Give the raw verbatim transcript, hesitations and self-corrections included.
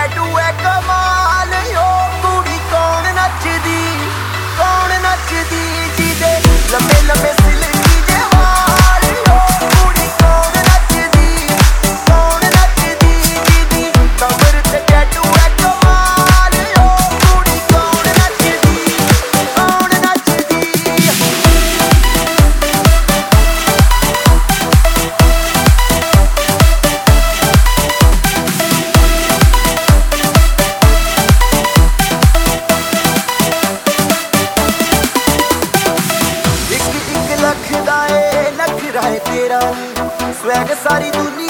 tattoo है कमाल हो कुड़ी कौन नचदी कौन नचदी जिदे लम्बे लम्बे सिल्की जे वाल हो कुड़ी कौन नचदी कौन नचदी जिदी कमर ते टैटू है कमाल हो कुड़ी कौन नचदी कौन नचदी लख दा ए लख रहा है तेरा स्वैग सारी दुनिया